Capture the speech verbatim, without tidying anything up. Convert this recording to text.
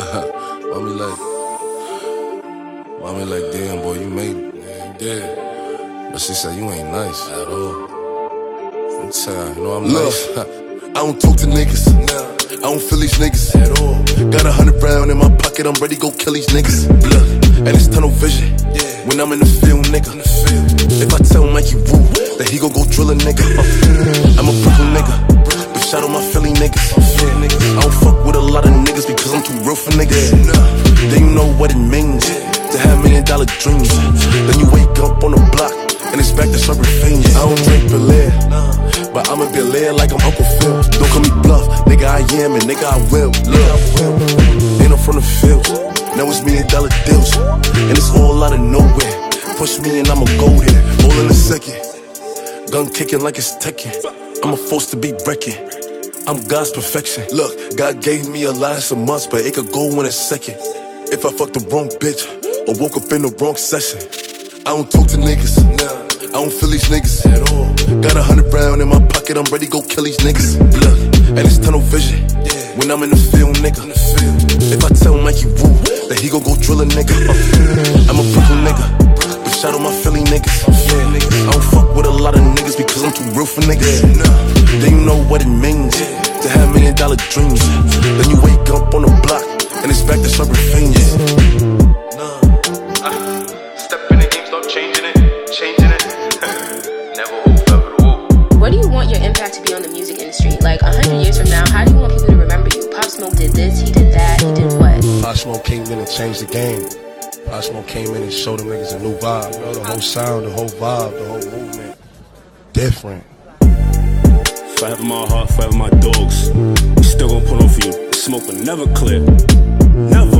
Mommy like, mommy like, damn boy, you made it, man, you dead. But she said you ain't nice at all. I'm tired, you know I'm Look, nice. I don't talk to niggas. I don't feel these niggas at all. Got a hundred round in my pocket, I'm ready to go kill these niggas. Look, and it's tunnel vision. Yeah. When I'm in the field, nigga. The field. If I tell Mikey Woo that he gon' go drill a nigga, I'm a Brooklyn nigga. But shout out my Philly niggas. I don't fuck with a lot of niggas because I'm too real for niggas. Then you know what it means to have million dollar dreams. Then you wake up on the block and it's back to serving fiends. I don't drink Belair, but I'ma be Belair like I'm Uncle Phil. Don't call me bluff, nigga I am and nigga I will. Look, ain't no from the fields, now it's million dollar deals, and it's all out of nowhere. Push me and I'ma go there, all in a second. Gun kicking like it's Tekken. I'm a force to be wrecking. I'm God's perfection. Look, God gave me a lot of months, but it could go in a second. If I fucked the wrong bitch or woke up in the wrong session. I don't talk to niggas. I don't feel these niggas at all. Got a hundred round in my pocket, I'm ready to go kill these niggas. Look, and it's tunnel vision. When I'm in the field, nigga. If I tell Mikey Woo that he gon' go drill a nigga, I'm a Brooklyn nigga. But shout out my Philly niggas. I don't fuck with a lot of niggas because I'm too real for niggas. Then you know what it means to have million dollar dreams. Then you wake up on the block and it's back to serving fiends. Step in the game, start changing it, changing it. Never hold up at all. What do you want your impact to be on the music industry? Like a hundred years from now, how do you want people to remember you? Pop Smoke did this, he did that, he did what? Pop Smoke came in and changed the game. Pop Smoke came in and showed them niggas a new vibe. You know, the whole sound, the whole vibe, the whole movement. Different. Forever my heart, forever my dogs. We still gon' pull on for you. Smoke will never clear. Never.